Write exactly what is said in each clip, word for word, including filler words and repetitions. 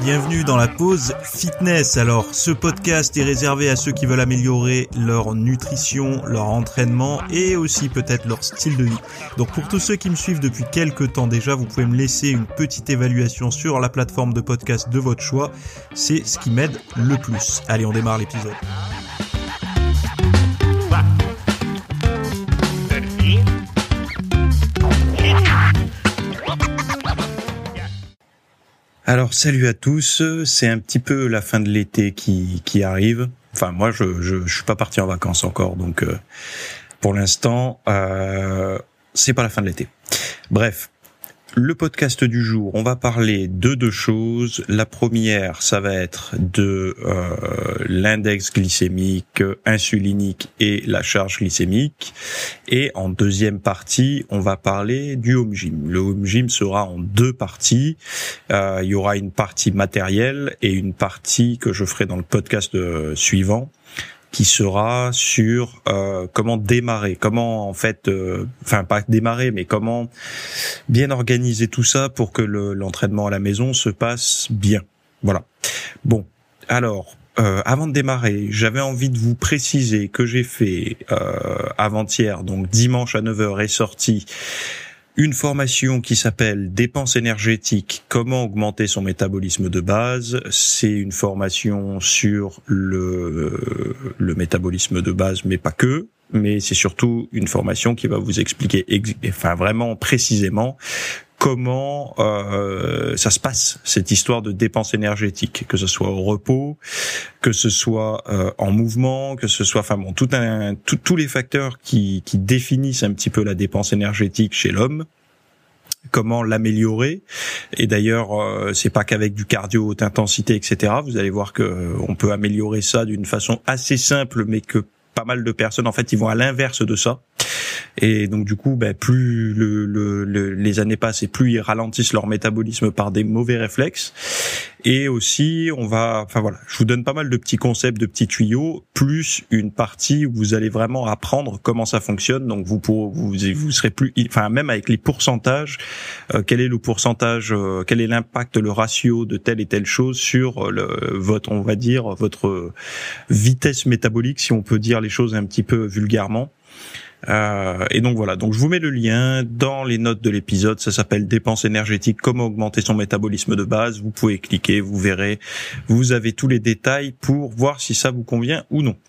bienvenue dans la pause fitness. Alors, ce podcast est réservé à ceux qui veulent améliorer leur nutrition, leur entraînement et aussi peut-être leur style de vie. Donc, pour tous ceux qui me suivent depuis quelques temps déjà, vous pouvez me laisser une petite évaluation sur la plateforme de podcast de votre choix. C'est ce qui m'aide le plus. Allez, on démarre l'épisode. Alors salut à tous, c'est un petit peu la fin de l'été qui qui arrive. Enfin moi je je je suis pas parti en vacances encore, donc euh, pour l'instant euh, c'est pas la fin de l'été. Bref, le podcast du jour, on va parler de deux choses. La première, ça va être de euh, l'index glycémique, insulinique et la charge glycémique. Et en deuxième partie, on va parler du home gym. Le home gym sera en deux parties. Euh, il y aura une partie matérielle et une partie que je ferai dans le podcast euh, suivant, qui sera sur euh, comment démarrer, comment en fait, euh, enfin pas démarrer, mais comment bien organiser tout ça pour que le, l'entraînement à la maison se passe bien. Voilà. Bon, alors euh, avant de démarrer, j'avais envie de vous préciser que j'ai fait euh, avant-hier, donc dimanche à neuf heures est sorti une formation qui s'appelle Dépenses énergétiques, comment augmenter son métabolisme de base. C'est une formation sur le, le métabolisme de base, mais pas que. Mais c'est surtout une formation qui va vous expliquer, enfin vraiment précisément, comment euh, ça se passe, cette histoire de dépenses énergétiques, que ce soit au repos, que ce soit euh, en mouvement, que ce soit, enfin bon, tout un, tout, tous les facteurs qui, qui définissent un petit peu la dépense énergétique chez l'homme. Comment l'améliorer. Et d'ailleurs, euh, c'est pas qu'avec du cardio haute intensité, et cetera. Vous allez voir que euh, on peut améliorer ça d'une façon assez simple, mais que pas mal de personnes, en fait, ils vont à l'inverse de ça. Et donc du coup, ben, plus le, le, le, les années passent et plus ils ralentissent leur métabolisme par des mauvais réflexes. Et aussi, on va, enfin voilà, je vous donne pas mal de petits concepts, de petits tuyaux, plus une partie où vous allez vraiment apprendre comment ça fonctionne. Donc vous pourrez, vous, vous serez plus, enfin même avec les pourcentages, euh, quel est le pourcentage, euh, quel est l'impact, le ratio de telle et telle chose sur le, votre, on va dire, votre vitesse métabolique, si on peut dire les choses un petit peu vulgairement. Euh, et donc voilà, donc je vous mets le lien dans les notes de l'épisode. Ça s'appelle Dépenses énergétiques, comment augmenter son métabolisme de base. Vous pouvez cliquer, vous verrez, vous avez tous les détails pour voir si ça vous convient ou non.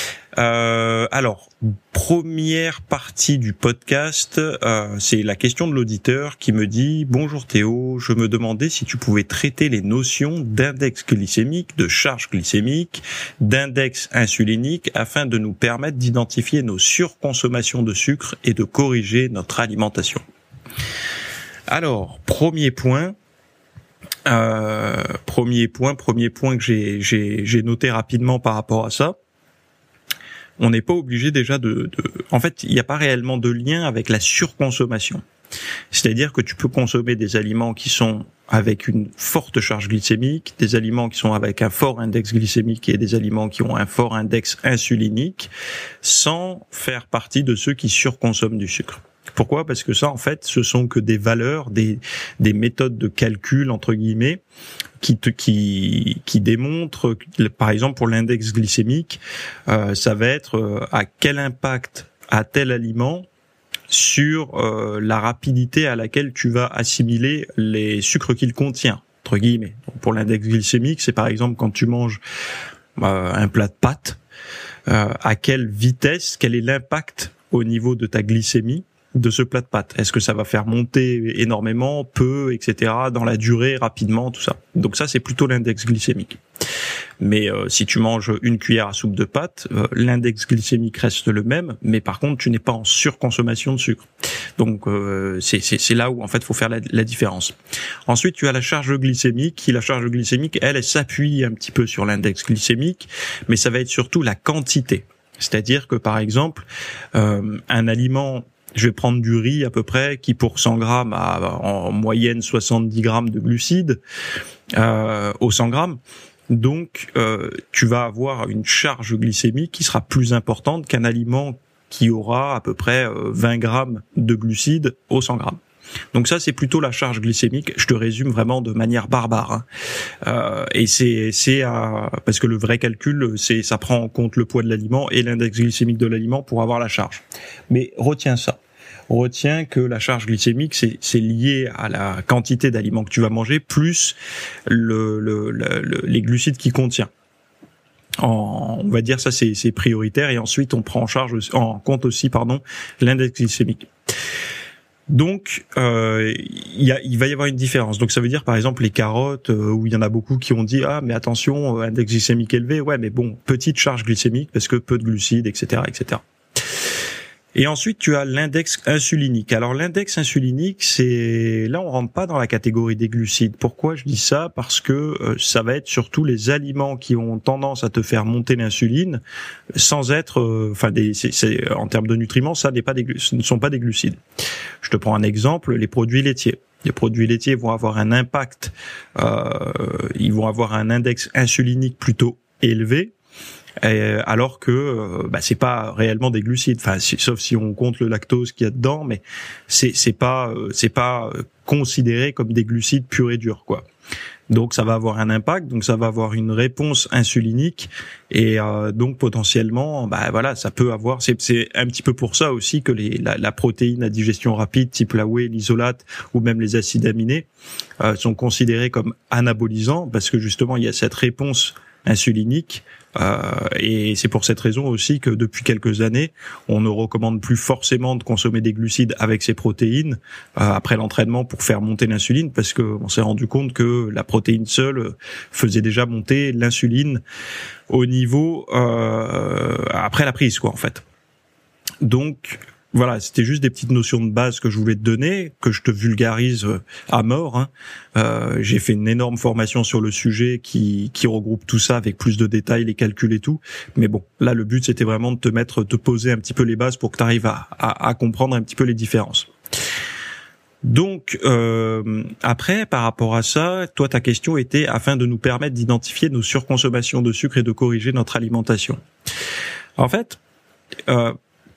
Euh, alors, première partie du podcast, euh, c'est la question de l'auditeur qui me dit « Bonjour Théo, je me demandais si tu pouvais traiter les notions d'index glycémique, de charge glycémique, d'index insulinique afin de nous permettre d'identifier nos surconsommations de sucre et de corriger notre alimentation. » Alors, premier point... Euh, premier point, premier point que j'ai, j'ai, j'ai noté rapidement par rapport à ça. On n'est pas obligé déjà de, de... En fait, il n'y a pas réellement de lien avec la surconsommation. C'est-à-dire que tu peux consommer des aliments qui sont avec une forte charge glycémique, des aliments qui sont avec un fort index glycémique et des aliments qui ont un fort index insulinique, sans faire partie de ceux qui surconsomment du sucre. Pourquoi ? Parce que ça, en fait, ce sont que des valeurs, des, des méthodes de calcul, entre guillemets, qui te, qui, qui démontrent, par exemple, pour l'index glycémique, euh, ça va être euh, à quel impact a tel aliment sur euh, la rapidité à laquelle tu vas assimiler les sucres qu'il contient, entre guillemets. Donc, pour l'index glycémique, c'est par exemple quand tu manges euh, un plat de pâtes, euh, à quelle vitesse, quel est l'impact au niveau de ta glycémie de ce plat de pâtes. Est-ce que ça va faire monter énormément, peu, et cetera, dans la durée, rapidement, tout ça. Donc ça, c'est plutôt l'index glycémique. Mais euh, si tu manges une cuillère à soupe de pâtes, euh, l'index glycémique reste le même, mais par contre, tu n'es pas en surconsommation de sucre. Donc euh, c'est, c'est, c'est là où en fait, il faut faire la, la différence. Ensuite, tu as la charge glycémique. Qui, la charge glycémique, elle, elle s'appuie un petit peu sur l'index glycémique, mais ça va être surtout la quantité. C'est-à-dire que, par exemple, euh, un aliment... Je vais prendre du riz à peu près, qui pour cent grammes a en moyenne soixante-dix grammes de glucides euh, au cent grammes. Donc, euh, tu vas avoir une charge glycémique qui sera plus importante qu'un aliment qui aura à peu près euh, vingt grammes de glucides au cent grammes. Donc ça, c'est plutôt la charge glycémique. Je te résume vraiment de manière barbare. Hein. Euh, et c'est, c'est à, parce que le vrai calcul, c'est, ça prend en compte le poids de l'aliment et l'index glycémique de l'aliment pour avoir la charge. Mais retiens ça. Retiens que la charge glycémique, c'est, c'est lié à la quantité d'aliments que tu vas manger plus le, le, le, le les glucides qu'il contient. En, on va dire ça, c'est, c'est prioritaire. Et ensuite, on prend en charge, en compte aussi, pardon, l'index glycémique. Donc, euh, il, y a, il va y avoir une différence. Donc, ça veut dire, par exemple, les carottes, euh, où il y en a beaucoup qui ont dit « Ah, mais attention, index glycémique élevé. » Ouais, mais bon, petite charge glycémique parce que peu de glucides, et cetera, et cetera. Et ensuite, tu as l'index insulinique. Alors, l'index insulinique, c'est là, on rentre pas dans la catégorie des glucides. Pourquoi je dis ça? Parce que euh, ça va être surtout les aliments qui ont tendance à te faire monter l'insuline, sans être, euh, enfin, des, c'est, c'est, en termes de nutriments, ça n'est pas des, ce ne sont pas des glucides. Je te prends un exemple, les produits laitiers. Les produits laitiers vont avoir un impact, euh, ils vont avoir un index insulinique plutôt élevé. Euh, alors que euh, bah, c'est pas réellement des glucides, enfin si, sauf si on compte le lactose qu'il y a dedans, mais c'est c'est pas euh, c'est pas considéré comme des glucides purs et durs, quoi. Donc ça va avoir un impact, donc ça va avoir une réponse insulinique et euh, donc potentiellement, bah voilà, ça peut avoir. C'est, c'est un petit peu pour ça aussi que les, la, la protéine à digestion rapide, type la whey, l'isolate ou même les acides aminés, euh, sont considérés comme anabolisants parce que justement il y a cette réponse insulinique. Euh, et c'est pour cette raison aussi que depuis quelques années, on ne recommande plus forcément de consommer des glucides avec ces protéines euh, après l'entraînement pour faire monter l'insuline, parce que on s'est rendu compte que la protéine seule faisait déjà monter l'insuline au niveau euh, après la prise, quoi, en fait. Donc voilà, c'était juste des petites notions de base que je voulais te donner, que je te vulgarise à mort. Hein. Euh, j'ai fait une énorme formation sur le sujet qui, qui regroupe tout ça avec plus de détails, les calculs et tout. Mais bon, là, le but, c'était vraiment de te mettre, te poser un petit peu les bases pour que tu arrives à, à, à comprendre un petit peu les différences. Donc, euh, après, par rapport à ça, toi, ta question était afin de nous permettre d'identifier nos surconsommations de sucre et de corriger notre alimentation. En fait, euh,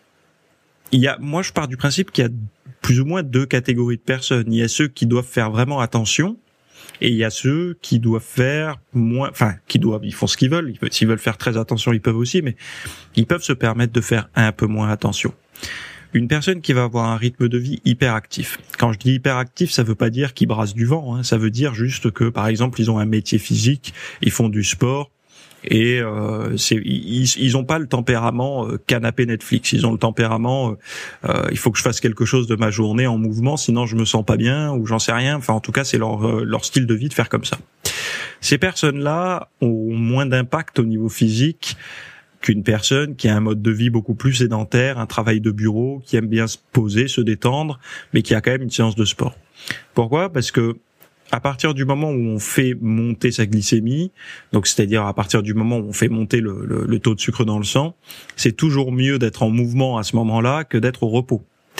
il y a, moi, je pars du principe qu'il y a plus ou moins deux catégories de personnes. Il y a ceux qui doivent faire vraiment attention, et il y a ceux qui doivent faire moins, enfin, qui doivent, ils font ce qu'ils veulent. Ils peuvent, s'ils veulent faire très attention, ils peuvent aussi, mais ils peuvent se permettre de faire un peu moins attention. Une personne qui va avoir un rythme de vie hyperactif. Quand je dis hyperactif, ça veut pas dire qu'ils brassent du vent, hein. Ça veut dire juste que, par exemple, ils ont un métier physique, ils font du sport, et euh, c'est, ils, ils ont pas le tempérament euh, canapé Netflix. Ils ont le tempérament, euh, il faut que je fasse quelque chose de ma journée en mouvement, sinon je me sens pas bien ou j'en sais rien. Enfin, en tout cas, c'est leur euh, leur style de vie de faire comme ça. Ces personnes-là ont moins d'impact au niveau physique qu'une personne qui a un mode de vie beaucoup plus sédentaire, un travail de bureau, qui aime bien se poser, se détendre, mais qui a quand même une séance de sport. Pourquoi ? Parce que à partir du moment où on fait monter sa glycémie, donc c'est-à-dire à partir du moment où on fait monter le, le, le taux de sucre dans le sang, c'est toujours mieux d'être en mouvement à ce moment-là que d'être au repos.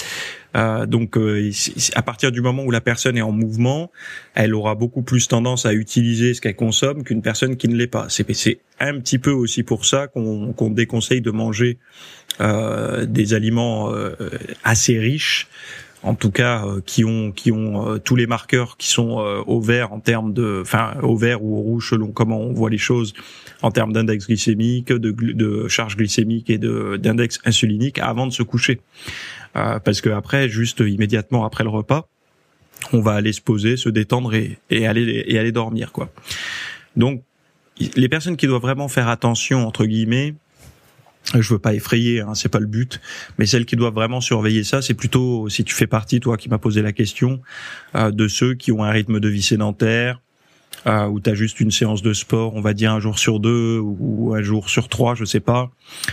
Euh, donc euh, à partir du moment où la personne est en mouvement, elle aura beaucoup plus tendance à utiliser ce qu'elle consomme qu'une personne qui ne l'est pas. C'est, c'est un petit peu aussi pour ça qu'on, qu'on déconseille de manger euh, des aliments euh, assez riches, en tout cas euh, qui ont qui ont euh, tous les marqueurs qui sont euh, au vert en termes de, enfin au vert ou au rouge selon comment on voit les choses en termes d'index glycémique, de, de charge glycémique et de d'index insulinique avant de se coucher. Euh, parce que après, juste immédiatement après le repas, on va aller se poser, se détendre et, et aller et aller dormir, quoi. Donc les personnes qui doivent vraiment faire attention entre guillemets, je veux pas effrayer, hein, c'est pas le but, mais celles qui doivent vraiment surveiller ça, c'est plutôt, si tu fais partie, toi qui m'as posé la question, euh, de ceux qui ont un rythme de vie sédentaire, euh, où tu as juste une séance de sport, on va dire un jour sur deux ou un jour sur trois, je sais pas,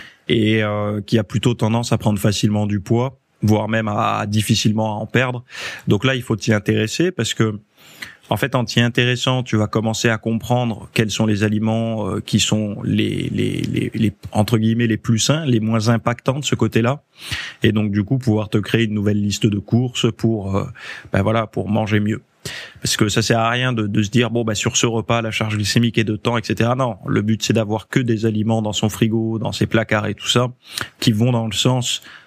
et euh, qui a plutôt tendance à prendre facilement du poids, voire même à, à difficilement à en perdre. Donc là, il faut t'y intéresser parce que en fait, en t'y intéressant, tu vas commencer à comprendre quels sont les aliments euh, qui sont les, les, les, les, entre guillemets, les plus sains, les moins impactants de ce côté-là. Et donc, du coup, pouvoir te créer une nouvelle liste de courses pour, euh, ben voilà, pour manger mieux. Parce que ça sert à rien de, de se dire, bon, bah, sur ce repas, la charge glycémique est de temps, et cetera. Non, le but, c'est d'avoir que des aliments dans son frigo, dans ses placards et tout ça, qui vont dans le sens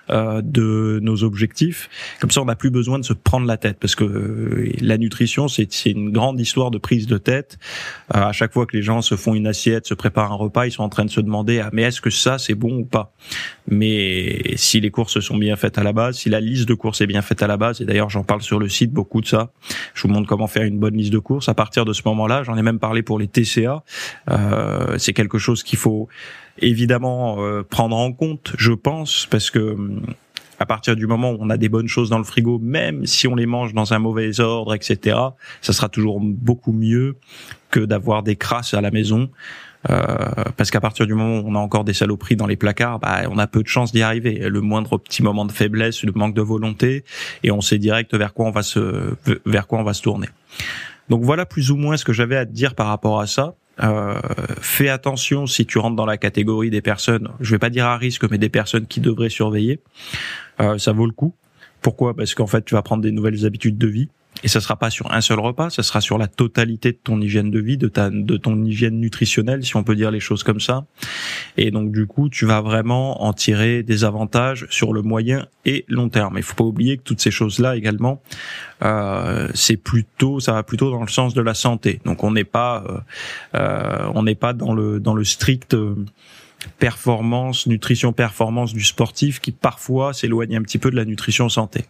euh, de nos objectifs. Comme ça, on n'a plus besoin de se prendre la tête, parce que euh, la nutrition, c'est, c'est une grande histoire de prise de tête. Euh, à chaque fois que les gens se font une assiette, se préparent un repas, ils sont en train de se demander ah, mais est-ce que ça c'est bon ou pas. Mais si les courses sont bien faites à la base, si la liste de courses est bien faite à la base, et d'ailleurs j'en parle sur le site beaucoup de ça, je vous montre comment faire une bonne liste de courses. À partir de ce moment-là, j'en ai même parlé pour les T C A, euh, c'est quelque chose qu'il faut évidemment euh, prendre en compte, je pense, parce que à partir du moment où on a des bonnes choses dans le frigo, même si on les mange dans un mauvais ordre, et cetera, ça sera toujours beaucoup mieux que d'avoir des crasses à la maison. Euh, parce qu'à partir du moment où on a encore des saloperies dans les placards, bah, on a peu de chances d'y arriver. Le moindre petit moment de faiblesse, le manque de volonté, et on sait direct vers quoi on va se, vers quoi on va se tourner. Donc voilà plus ou moins ce que j'avais à te dire par rapport à ça. Euh, fais attention si tu rentres dans la catégorie des personnes, je vais pas dire à risque, mais des personnes qui devraient surveiller. Euh, ça vaut le coup. Pourquoi ? Parce qu'en fait, tu vas prendre des nouvelles habitudes de vie. Et ça sera pas sur un seul repas, ça sera sur la totalité de ton hygiène de vie, de ta, de ton hygiène nutritionnelle, si on peut dire les choses comme ça. Et donc, du coup, tu vas vraiment en tirer des avantages sur le moyen et long terme. Il faut pas oublier que toutes ces choses-là également, euh, c'est plutôt, ça va plutôt dans le sens de la santé. Donc, on n'est pas, euh, euh, on n'est pas dans le, dans le strict, euh, performance, nutrition performance du sportif qui parfois s'éloigne un petit peu de la nutrition santé.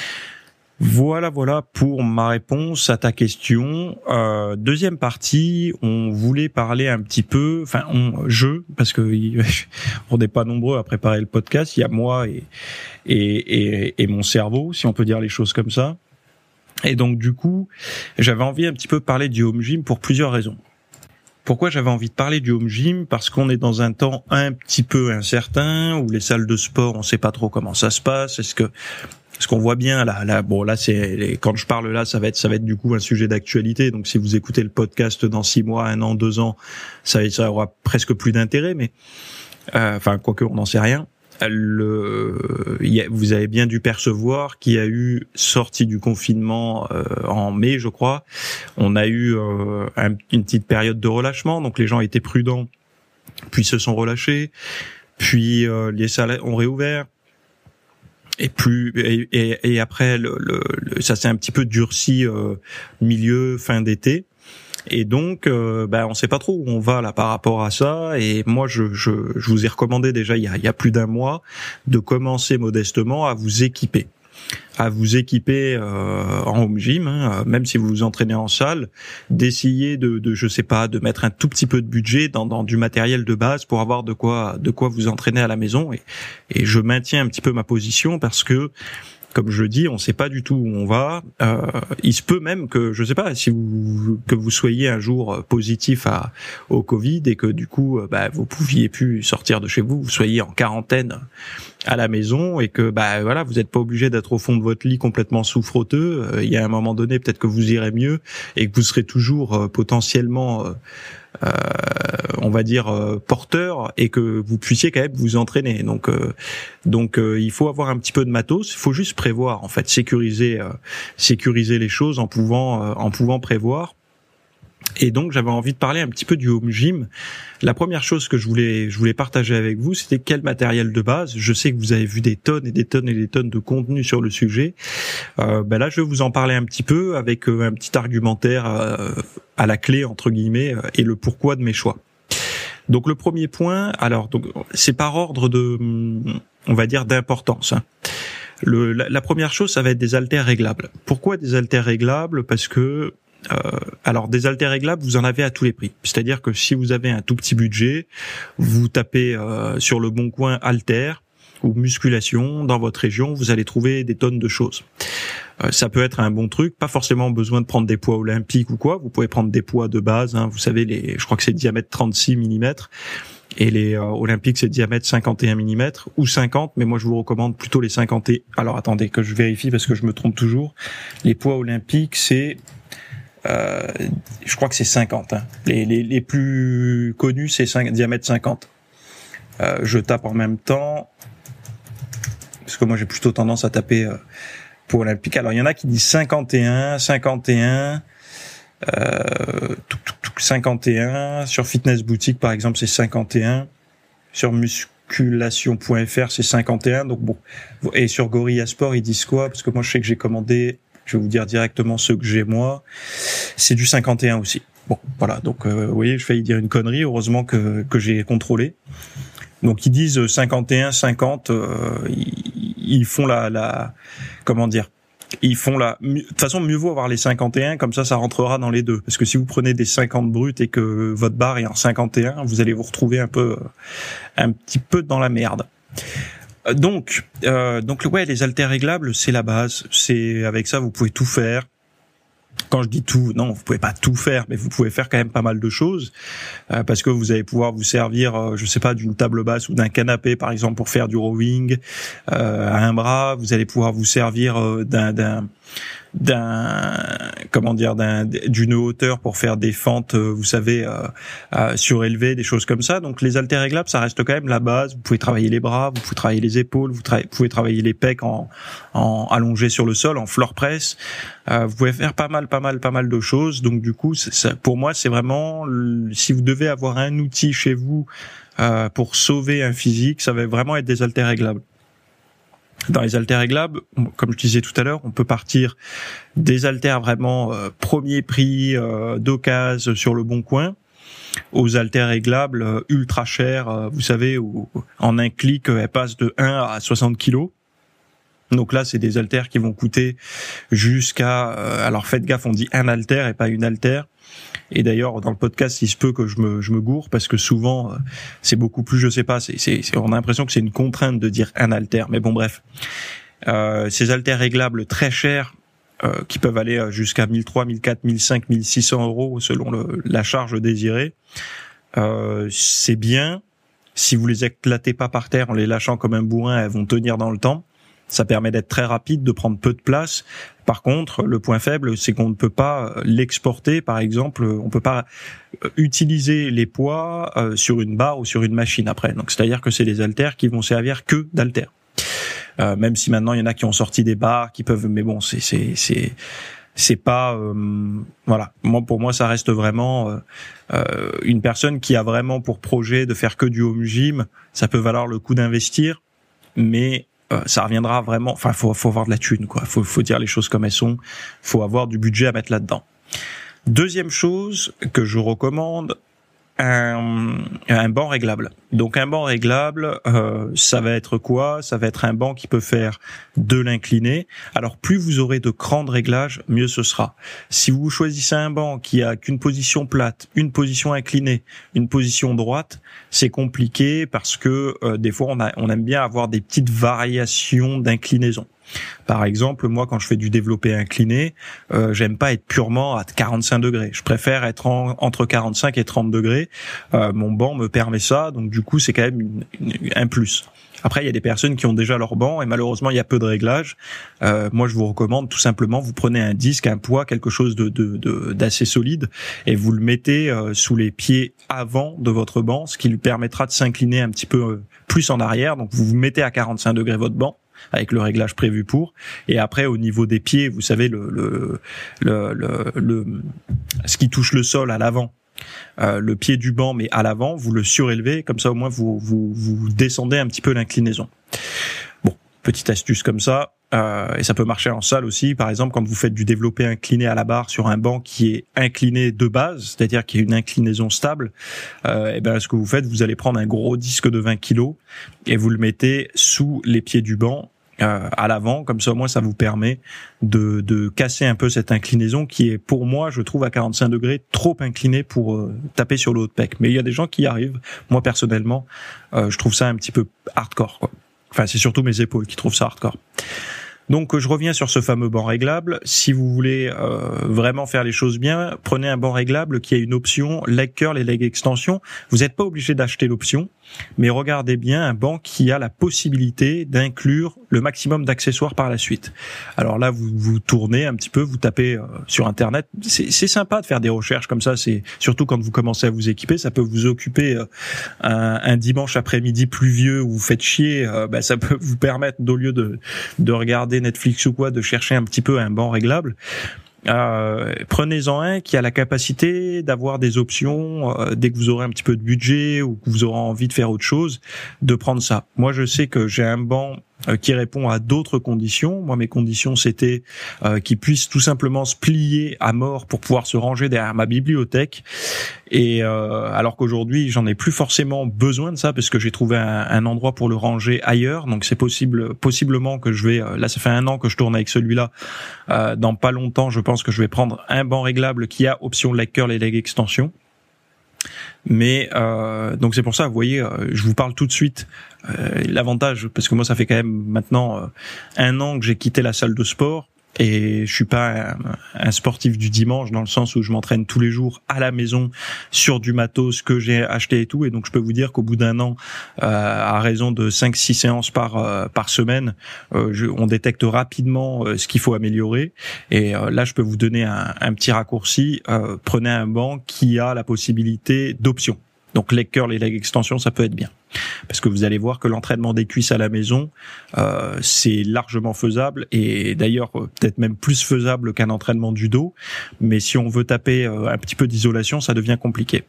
Voilà, voilà pour ma réponse à ta question. Euh, deuxième partie, on voulait parler un petit peu, enfin, on, je, parce que on n'est pas nombreux à préparer le podcast. Il y a moi et, et, et, et mon cerveau, si on peut dire les choses comme ça. Et donc, du coup, j'avais envie un petit peu de parler du home gym pour plusieurs raisons. Pourquoi j'avais envie de parler du home gym ? Parce qu'on est dans un temps un petit peu incertain, où les salles de sport, on sait pas trop comment ça se passe. Est-ce que Ce qu'on voit bien là, là, bon là c'est quand je parle là, ça va être, ça va être du coup un sujet d'actualité. Donc si vous écoutez le podcast dans six mois, un an, deux ans, ça, ça aura presque plus d'intérêt. Mais euh, enfin quoique on n'en sait rien. Le, y a, vous avez bien dû percevoir qu'il y a eu sortie du confinement euh, en mai, je crois. On a eu euh, un, une petite période de relâchement, donc les gens étaient prudents, puis se sont relâchés, puis euh, les salles ont réouvert. Et plus et, et, et après le, le, le, ça s'est un petit peu durci euh, milieu fin d'été, et donc euh, ben on sait pas trop où on va là par rapport à ça. Et moi je je, je vous ai recommandé déjà il y a il y a plus d'un mois de commencer modestement à vous équiper. à vous équiper euh, en home gym, hein, même si vous vous entraînez en salle, d'essayer de, de, je sais pas, de mettre un tout petit peu de budget dans, dans du matériel de base pour avoir de quoi, de quoi vous entraîner à la maison. Et, et je maintiens un petit peu ma position parce que, comme je le dis, on sait pas du tout où on va. Euh, il se peut même que, je sais pas, si vous que vous soyez un jour positif à au Covid et que du coup, bah, vous pouviez plus sortir de chez vous, vous soyez en quarantaine à la maison et que bah voilà, vous n'êtes pas obligé d'être au fond de votre lit complètement souffroteux. Euh, il y a un moment donné, peut-être que vous irez mieux et que vous serez toujours euh, potentiellement euh, Euh, on va dire euh, porteur, et que vous puissiez quand même vous entraîner. Donc, euh, donc euh, il faut avoir un petit peu de matos. Il faut juste prévoir, en fait, sécuriser, euh, sécuriser les choses en pouvant, euh, en pouvant prévoir. Et donc, j'avais envie de parler un petit peu du home gym. La première chose que je voulais, je voulais partager avec vous, c'était quel matériel de base. Je sais que vous avez vu des tonnes et des tonnes et des tonnes de contenu sur le sujet. Euh, ben là, je vais vous en parler un petit peu avec euh, un petit argumentaire euh, à la clé, entre guillemets, euh, et le pourquoi de mes choix. Donc, le premier point, alors, donc, c'est par ordre de, on va dire, d'importance, hein. Le, la, la première chose, ça va être des haltères réglables. Pourquoi des haltères réglables ? Parce que Euh, alors des haltères réglables, vous en avez à tous les prix. C'est-à-dire que si vous avez un tout petit budget, vous tapez euh, sur le bon coin haltères ou musculation dans votre région, vous allez trouver des tonnes de choses. Euh, ça peut être un bon truc, pas forcément besoin de prendre des poids olympiques ou quoi. Vous pouvez prendre des poids de base, hein, vous savez, les, je crois que c'est diamètre trente-six millimètres. Et les euh, olympiques, c'est diamètre cinquante et un millimètres ou cinquante, mais moi je vous recommande plutôt les cinquante. Et... Alors attendez que je vérifie parce que je me trompe toujours. Les poids olympiques, c'est Euh, je crois que c'est cinquante. Hein. Les, les, les plus connus, c'est cinq, diamètre cinquante. Euh, je tape en même temps, parce que moi j'ai plutôt tendance à taper euh, pour olympique. Alors il y en a qui disent cinquante et un, cinquante et un, euh, tout, tout, tout, cinquante et un. Sur Fitness Boutique par exemple, c'est cinquante et un. Sur Mus- musculation point f r, c'est cinquante et un. Donc bon, et sur Gorilla Sport, ils disent quoi? Parce que moi, je sais que j'ai commandé, je vais vous dire directement ceux que j'ai moi, c'est du cinquante et un aussi. Bon, voilà. Donc, euh, vous voyez, je failli dire une connerie. Heureusement que que j'ai contrôlé. Donc, ils disent cinquante et un, cinquante. Euh, ils, ils font la, la, comment dire? Ils font la. De toute façon, mieux vaut avoir les cinquante et un, comme ça, ça rentrera dans les deux. Parce que si vous prenez des cinquante bruts et que votre barre est en cinquante et un, vous allez vous retrouver un peu, un petit peu dans la merde. Donc, euh, donc ouais, les haltères réglables, c'est la base. C'est avec ça, vous pouvez tout faire. Quand je dis tout, non, vous pouvez pas tout faire, mais vous pouvez faire quand même pas mal de choses, euh, parce que vous allez pouvoir vous servir, euh, je sais pas, d'une table basse ou d'un canapé, par exemple, pour faire du rowing euh, à un bras. Vous allez pouvoir vous servir euh, d'un, d'un, d'un, comment dire, d'un, d'une hauteur pour faire des fentes, euh, vous savez, euh, euh, surélevées, des choses comme ça. Donc les haltères réglables, ça reste quand même la base. Vous pouvez travailler les bras, vous pouvez travailler les épaules, vous, tra- vous pouvez travailler les pecs en, en allongé sur le sol, en floor press. Euh, vous pouvez faire pas mal, pas mal, pas mal de choses. Donc du coup, c'est, ça, pour moi, c'est vraiment, si vous devez avoir un outil chez vous euh, pour sauver un physique, ça va vraiment être des haltères réglables. Dans les haltères réglables, comme je disais tout à l'heure, on peut partir des haltères vraiment euh, premier prix euh, d'occasion sur le bon coin, aux haltères réglables euh, ultra chers, euh, vous savez, où en un clic, elles passent de un à soixante kilos. Donc là, c'est des haltères qui vont coûter jusqu'à... Euh, alors faites gaffe, on dit un haltère et pas une haltère. Et d'ailleurs, dans le podcast, il se peut que je me, je me gourre, parce que souvent, euh, c'est beaucoup plus, je sais pas, c'est, c'est, c'est, on a l'impression que c'est une contrainte de dire un haltère. Mais bon, bref. Euh, ces haltères réglables très chers, euh, qui peuvent aller jusqu'à mille trois cents, mille quatre cents, mille cinq cents, mille six cents euros selon le, la charge désirée, euh, c'est bien. Si vous les éclatez pas par terre en les lâchant comme un bourrin, elles vont tenir dans le temps. Ça permet d'être très rapide, de prendre peu de place. Par contre, le point faible, c'est qu'on ne peut pas l'exporter. Par exemple, on peut pas utiliser les poids sur une barre ou sur une machine après. Donc, c'est-à-dire que c'est des haltères qui vont servir que d'haltères. Euh, même si maintenant il y en a qui ont sorti des barres qui peuvent, mais bon, c'est c'est c'est c'est pas euh, voilà. Moi, pour moi, ça reste vraiment euh, euh, une personne qui a vraiment pour projet de faire que du home gym. Ça peut valoir le coup d'investir, mais Euh, ça reviendra vraiment. Enfin, faut faut avoir de la thune, quoi. Faut faut dire les choses comme elles sont. Faut avoir du budget à mettre là-dedans. Deuxième chose que je recommande, un un banc réglable. Donc un banc réglable, euh, ça va être quoi? Ça va être un banc qui peut faire de l'incliné. Alors plus vous aurez de crans de réglage, mieux ce sera. Si vous choisissez un banc qui a qu'une position plate, une position inclinée, une position droite, c'est compliqué parce que euh, des fois on a on aime bien avoir des petites variations d'inclinaison. Par exemple, moi, quand je fais du développé incliné, euh, j'aime pas être purement à quarante-cinq degrés. Je préfère être en, entre quarante-cinq et trente degrés. Euh, mon banc me permet ça, donc du coup, c'est quand même une, une, un plus. Après, il y a des personnes qui ont déjà leur banc et malheureusement, il y a peu de réglages. Euh, moi, je vous recommande tout simplement, vous prenez un disque, un poids, quelque chose de, de, de d'assez solide et vous le mettez euh, sous les pieds avant de votre banc, ce qui lui permettra de s'incliner un petit peu euh, plus en arrière. Donc, vous vous mettez à quarante-cinq degrés votre banc, avec le réglage prévu pour, et après au niveau des pieds, vous savez le le le le, le ce qui touche le sol à l'avant, euh, le pied du banc mais à l'avant, vous le surélevez, comme ça au moins vous vous vous descendez un petit peu l'inclinaison. Bon, petite astuce comme ça. Euh, et ça peut marcher en salle aussi, par exemple quand vous faites du développé incliné à la barre sur un banc qui est incliné de base, c'est-à-dire qu'il y a une inclinaison stable, euh, et ben ce que vous faites, vous allez prendre un gros disque de vingt kilos et vous le mettez sous les pieds du banc euh, à l'avant, comme ça au moins ça vous permet de, de casser un peu cette inclinaison qui est pour moi, je trouve à quarante-cinq degrés trop inclinée pour euh, taper sur le haut de pec. Mais il y a des gens qui y arrivent. Moi personnellement, euh, je trouve ça un petit peu hardcore, quoi. Enfin, c'est surtout mes épaules qui trouvent ça hardcore. Donc, je reviens sur ce fameux banc réglable. Si vous voulez euh, vraiment faire les choses bien, prenez un banc réglable qui a une option leg curl et leg extension. Vous n'êtes pas obligé d'acheter l'option, mais regardez bien un banc qui a la possibilité d'inclure le maximum d'accessoires par la suite. Alors là, vous vous tournez un petit peu, vous tapez euh, sur Internet. C'est, c'est sympa de faire des recherches comme ça. C'est surtout quand vous commencez à vous équiper, ça peut vous occuper euh, un, un dimanche après-midi pluvieux où vous faites chier. Euh, bah, ça peut vous permettre, au lieu de de regarder Netflix ou quoi, de chercher un petit peu un banc réglable. euh, prenez-en un qui a la capacité d'avoir des options euh, dès que vous aurez un petit peu de budget ou que vous aurez envie de faire autre chose, de prendre ça. Moi, je sais que j'ai un banc euh, qui répond à d'autres conditions. Moi, mes conditions, c'était euh, qu'il puisse tout simplement se plier à mort pour pouvoir se ranger derrière ma bibliothèque. Et euh, alors qu'aujourd'hui, j'en ai plus forcément besoin de ça parce que j'ai trouvé un, un endroit pour le ranger ailleurs. Donc, c'est possible, possiblement que je vais. Euh, là, ça fait un an que je tourne avec celui-là. Euh, dans pas longtemps, je pense que je vais prendre un banc réglable qui a option leg curl et leg extension. Mais euh, donc c'est pour ça, vous voyez, euh, je vous parle tout de suite euh, l'avantage, parce que moi ça fait quand même maintenant euh, un an que j'ai quitté la salle de sport et je suis pas un, un sportif du dimanche dans le sens où je m'entraîne tous les jours à la maison sur du matos que j'ai acheté et tout, et donc je peux vous dire qu'au bout d'un an, euh, à raison de cinq six séances par euh, par semaine, euh, je, on détecte rapidement euh, ce qu'il faut améliorer. Et euh, là je peux vous donner un, un petit raccourci. Euh, prenez un banc qui a la possibilité d'options. Donc leg curl et leg extension, ça peut être bien. Parce que vous allez voir que l'entraînement des cuisses à la maison, euh, c'est largement faisable, et d'ailleurs peut-être même plus faisable qu'un entraînement du dos. Mais si on veut taper euh, un petit peu d'isolation, ça devient compliqué.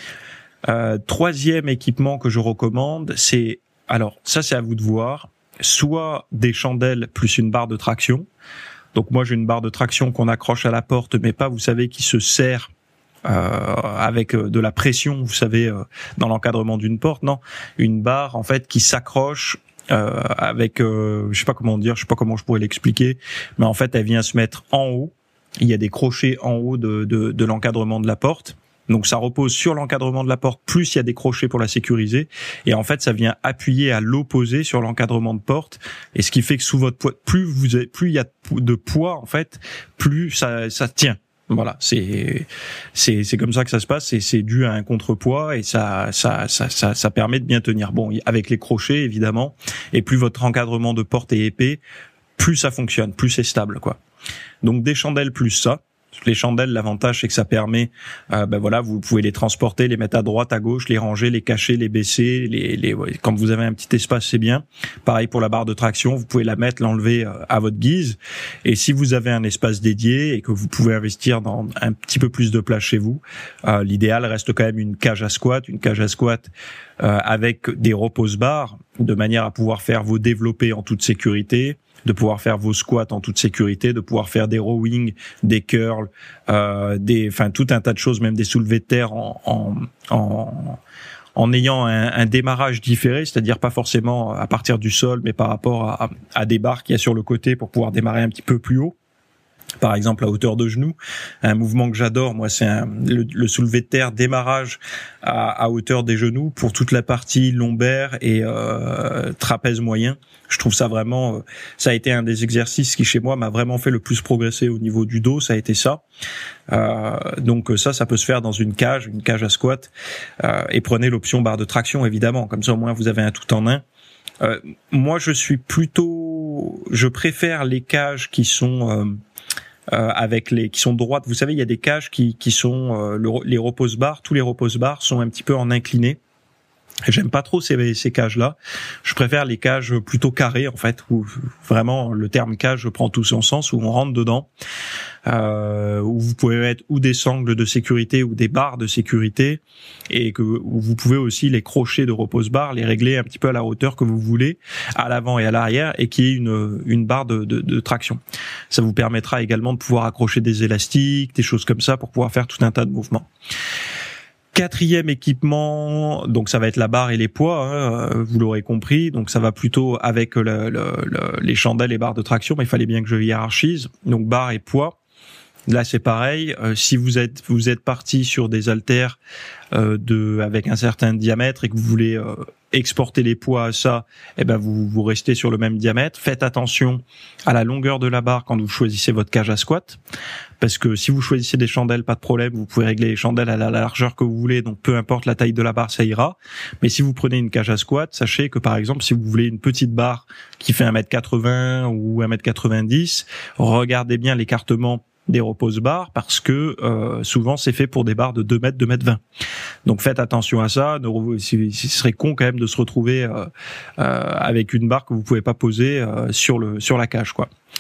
Euh, troisième équipement que je recommande, c'est, alors ça c'est à vous de voir, soit des chandelles plus une barre de traction. Donc moi j'ai une barre de traction qu'on accroche à la porte, mais pas, vous savez, qui se serre Euh, avec de la pression, vous savez, euh, dans l'encadrement d'une porte. Non, une barre en fait qui s'accroche euh, avec, euh, je sais pas comment dire, je sais pas comment je pourrais l'expliquer, mais en fait elle vient se mettre en haut. Il y a des crochets en haut de, de, de l'encadrement de la porte. Donc ça repose sur l'encadrement de la porte, plus il y a des crochets pour la sécuriser, et en fait ça vient appuyer à l'opposé sur l'encadrement de porte, et ce qui fait que sous votre poids, plus vous avez, plus il y a de poids en fait, plus ça ça tient. Voilà, c'est c'est c'est comme ça que ça se passe. C'est c'est dû à un contrepoids, et ça ça ça ça ça permet de bien tenir. Bon, avec les crochets évidemment, et plus votre encadrement de porte est épais, plus ça fonctionne, plus c'est stable, quoi. Donc des chandelles plus ça. Les chandelles, l'avantage c'est que ça permet, euh, ben voilà, vous pouvez les transporter, les mettre à droite, à gauche, les ranger, les cacher, les baisser, les, les, ouais, quand vous avez un petit espace, c'est bien. Pareil pour la barre de traction, vous pouvez la mettre, l'enlever euh, à votre guise. Et si vous avez un espace dédié et que vous pouvez investir dans un petit peu plus de place chez vous, euh, l'idéal reste quand même une cage à squat, une cage à squat euh, avec des repose-barres, de manière à pouvoir faire vos développés en toute sécurité, de pouvoir faire vos squats en toute sécurité, de pouvoir faire des rowing, des curls, euh, des, enfin tout un tas de choses, même des soulevés de terre en en en, en ayant un, un démarrage différé, c'est-à-dire pas forcément à partir du sol, mais par rapport à, à des barres qu'il y a sur le côté pour pouvoir démarrer un petit peu plus haut. Par exemple, à hauteur de genou, un mouvement que j'adore, moi, c'est un, le, le soulevé de terre démarrage à, à hauteur des genoux pour toute la partie lombaire et euh, trapèze moyen. Je trouve ça vraiment, ça a été un des exercices qui chez moi m'a vraiment fait le plus progresser au niveau du dos. Ça a été ça. Euh, donc ça, ça peut se faire dans une cage, une cage à squat. Euh, et prenez l'option barre de traction évidemment. Comme ça, au moins, vous avez un tout en un. Euh, moi, je suis plutôt, je préfère les cages qui sont euh, Euh, avec les qui sont droites. Vous savez, il y a des cages qui qui sont euh, le, les repose-barres. Tous les repose-barres sont un petit peu en incliné. Et j'aime pas trop ces ces cages-là. Je préfère les cages plutôt carrées, en fait, où vraiment le terme cage prend tout son sens, où on rentre dedans, euh, où vous pouvez mettre ou des sangles de sécurité ou des barres de sécurité, et que où vous pouvez aussi les crochets de repose-barres, les régler un petit peu à la hauteur que vous voulez, à l'avant et à l'arrière, et qui est une une barre de, de, de traction. Ça vous permettra également de pouvoir accrocher des élastiques, des choses comme ça, pour pouvoir faire tout un tas de mouvements. Quatrième équipement, donc ça va être la barre et les poids, hein, vous l'aurez compris. Donc ça va plutôt avec le, le, le, les chandelles et barres de traction, mais il fallait bien que je hiérarchise. Donc barre et poids. Là c'est pareil. Euh, si vous êtes vous êtes parti sur des haltères euh, de avec un certain diamètre et que vous voulez euh, exporter les poids à ça, eh ben vous vous restez sur le même diamètre. Faites attention à la longueur de la barre quand vous choisissez votre cage à squat, parce que si vous choisissez des chandelles, pas de problème, vous pouvez régler les chandelles à la largeur que vous voulez, donc peu importe la taille de la barre, ça ira. Mais si vous prenez une cage à squat, sachez que par exemple, si vous voulez une petite barre qui fait un mètre quatre-vingts ou un mètre quatre-vingt-dix, regardez bien l'écartement des repose-barres, parce que euh, souvent c'est fait pour des barres de deux mètres, deux mètres vingt. Donc faites attention à ça. Ce serait con quand même de se retrouver euh, euh, avec une barre que vous pouvez pas poser euh, sur le sur la cage, quoi.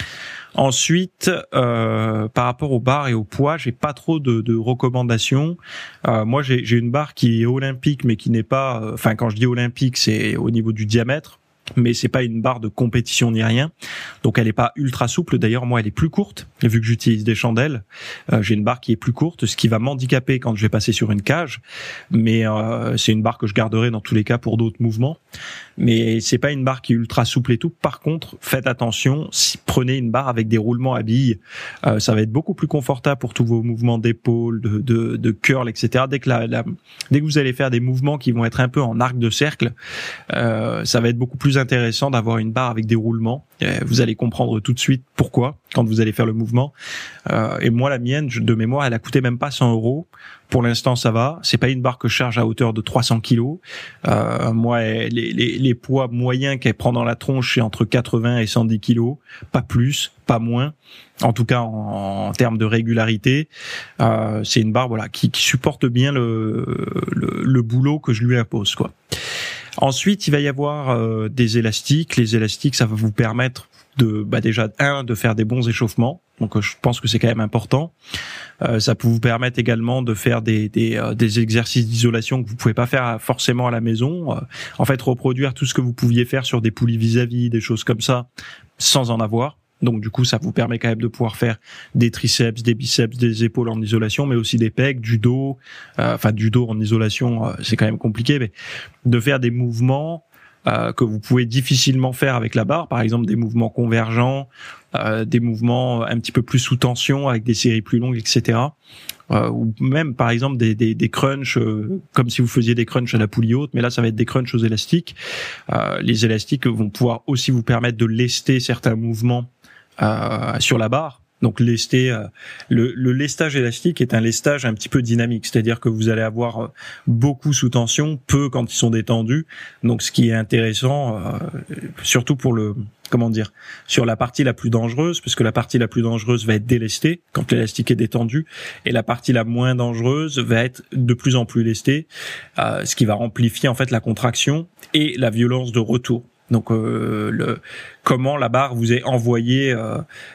Ensuite, euh, par rapport aux barres et au poids, j'ai pas trop de, de recommandations. Euh, moi, j'ai, j'ai une barre qui est olympique, mais qui n'est pas. Enfin, quand je dis olympique, c'est au niveau du diamètre. Mais c'est pas une barre de compétition ni rien, donc elle est pas ultra souple. D'ailleurs, moi, elle est plus courte, vu que j'utilise des chandelles. Euh, j'ai une barre qui est plus courte, ce qui va m'handicaper quand je vais passer sur une cage. Mais euh, c'est une barre que je garderai dans tous les cas pour d'autres mouvements. Mais c'est pas une barre qui est ultra souple et tout. Par contre, faites attention, si prenez une barre avec des roulements à billes, euh, ça va être beaucoup plus confortable pour tous vos mouvements d'épaule, de, de, de curl, et cetera. Dès que la, la, dès que vous allez faire des mouvements qui vont être un peu en arc de cercle, euh, ça va être beaucoup plus intéressant d'avoir une barre avec des roulements. Euh, vous allez comprendre tout de suite pourquoi quand vous allez faire le mouvement. Euh, et moi, la mienne, de mémoire, elle a coûté même pas cent euros. Pour l'instant, ça va. C'est pas une barre que je charge à hauteur de trois cents kilos. Euh, moi, les, les, les poids moyens qu'elle prend dans la tronche, c'est entre quatre-vingts et cent dix kilos. Pas plus, pas moins. En tout cas, en, en termes de régularité, euh, c'est une barre, voilà, qui, qui supporte bien le, le, le boulot que je lui impose, quoi. Ensuite, il va y avoir euh, des élastiques. Les élastiques, ça va vous permettre de, bah déjà, un, de faire des bons échauffements. Donc, je pense que c'est quand même important. Euh, ça peut vous permettre également de faire des des, euh, des exercices d'isolation que vous pouvez pas faire forcément à la maison. Euh, en fait, reproduire tout ce que vous pouviez faire sur des poulies vis-à-vis, des choses comme ça, sans en avoir. Donc, du coup, ça vous permet quand même de pouvoir faire des triceps, des biceps, des épaules en isolation, mais aussi des pecs, du dos. Euh, enfin, du dos en isolation, euh, c'est quand même compliqué, mais de faire des mouvements euh, que vous pouvez difficilement faire avec la barre. Par exemple, des mouvements convergents, euh, des mouvements un petit peu plus sous tension avec des séries plus longues, et cetera. Euh, ou même, par exemple, des, des, des crunchs, euh, comme si vous faisiez des crunchs à la poulie haute, mais là, ça va être des crunchs aux élastiques. Euh, les élastiques vont pouvoir aussi vous permettre de lester certains mouvements Euh, sur la barre. Donc lester, euh, le, le lestage élastique est un lestage un petit peu dynamique, c'est-à-dire que vous allez avoir beaucoup sous tension, peu quand ils sont détendus. Donc ce qui est intéressant, euh, surtout pour le, comment dire, sur la partie la plus dangereuse, parce que la partie la plus dangereuse va être délestée quand l'élastique est détendu, et la partie la moins dangereuse va être de plus en plus lestée, euh, ce qui va amplifier en fait la contraction et la violence de retour. Donc, euh, le, comment la barre vous est envoyée euh,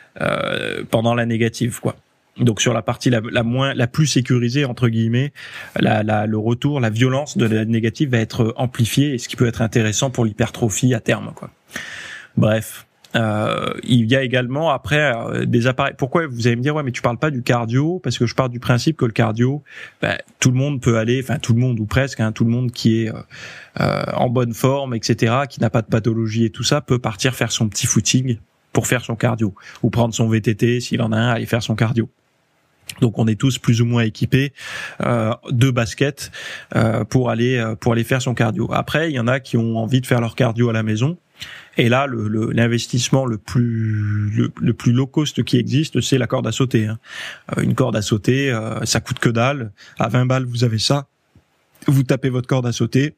euh, pendant la négative, quoi. Donc, sur la partie la, la moins, la plus sécurisée entre guillemets, la, la, le retour, la violence de la négative va être amplifiée, et ce qui peut être intéressant pour l'hypertrophie à terme, quoi. Bref. Euh, il y a également après euh, des appareils. Pourquoi vous allez me dire ouais mais tu parles pas du cardio? Parce que je pars du principe que le cardio, ben, tout le monde peut aller, enfin tout le monde ou presque, hein, tout le monde qui est euh, euh, en bonne forme, et cetera, qui n'a pas de pathologie et tout ça, peut partir faire son petit footing pour faire son cardio ou prendre son V T T s'il en a un, aller faire son cardio. Donc on est tous plus ou moins équipés euh, de baskets euh, pour aller euh, pour aller faire son cardio. Après il y en a qui ont envie de faire leur cardio à la maison. Et là, le, le, l'investissement le plus le, le plus low cost qui existe, c'est la corde à sauter. Hein. Euh, une corde à sauter, euh, ça coûte que dalle. À vingt balles, vous avez ça. Vous tapez votre corde à sauter.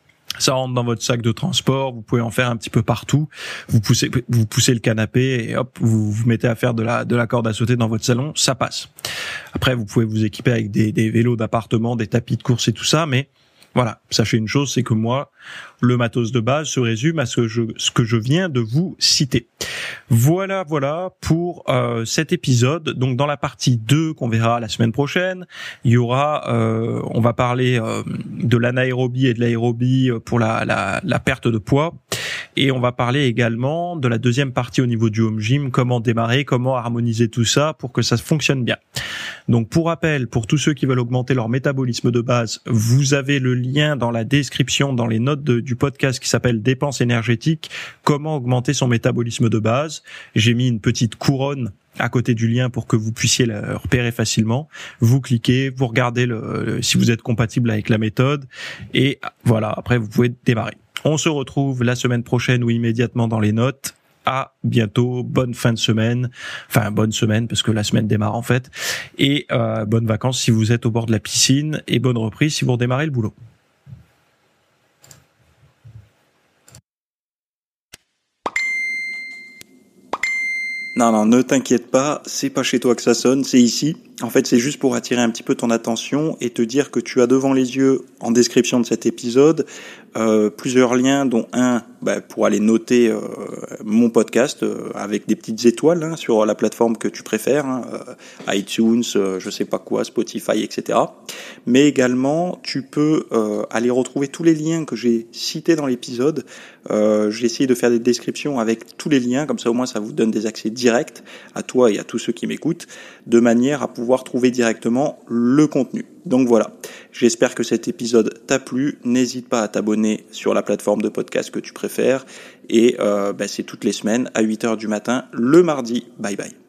Ça rentre dans votre sac de transport. Vous pouvez en faire un petit peu partout. Vous poussez, vous poussez le canapé et hop, vous vous mettez à faire de la de la corde à sauter dans votre salon. Ça passe. Après, vous pouvez vous équiper avec des, des vélos d'appartement, des tapis de course et tout ça, mais voilà, sachez une chose, c'est que moi, le matos de base se résume à ce que je, ce que je viens de vous citer. Voilà, voilà pour euh, cet épisode. Donc dans la partie deux qu'on verra la semaine prochaine, il y aura, euh, on va parler euh, de l'anaérobie et de l'aérobie pour la, la, la perte de poids. Et on va parler également de la deuxième partie au niveau du home gym, comment démarrer, comment harmoniser tout ça pour que ça fonctionne bien. Donc pour rappel, pour tous ceux qui veulent augmenter leur métabolisme de base, vous avez le lien dans la description, dans les notes de, du podcast qui s'appelle Dépenses énergétiques, comment augmenter son métabolisme de base. J'ai mis une petite couronne à côté du lien pour que vous puissiez le repérer facilement. Vous cliquez, vous regardez le, le, si vous êtes compatible avec la méthode et voilà, après vous pouvez démarrer. On se retrouve la semaine prochaine ou immédiatement dans les notes. À bientôt, bonne fin de semaine, enfin bonne semaine parce que la semaine démarre en fait, et euh, bonnes vacances si vous êtes au bord de la piscine et bonne reprise si vous redémarrez le boulot. Non, non, ne t'inquiète pas, c'est pas chez toi que ça sonne, c'est ici. En fait, c'est juste pour attirer un petit peu ton attention et te dire que tu as devant les yeux, en description de cet épisode, euh, plusieurs liens, dont un bah, pour aller noter euh, mon podcast euh, avec des petites étoiles hein, sur la plateforme que tu préfères, hein, euh, iTunes, euh, je sais pas quoi, Spotify, et cetera. Mais également, tu peux euh, aller retrouver tous les liens que j'ai cités dans l'épisode. Euh, j'ai essayé de faire des descriptions avec tous les liens, comme ça au moins ça vous donne des accès directs à toi et à tous ceux qui m'écoutent, de manière à pouvoir trouver directement le contenu. Donc voilà, j'espère que cet épisode t'a plu. N'hésite pas à t'abonner sur la plateforme de podcast que tu préfères. Et euh, bah, c'est toutes les semaines à huit heures du matin, le mardi. Bye bye.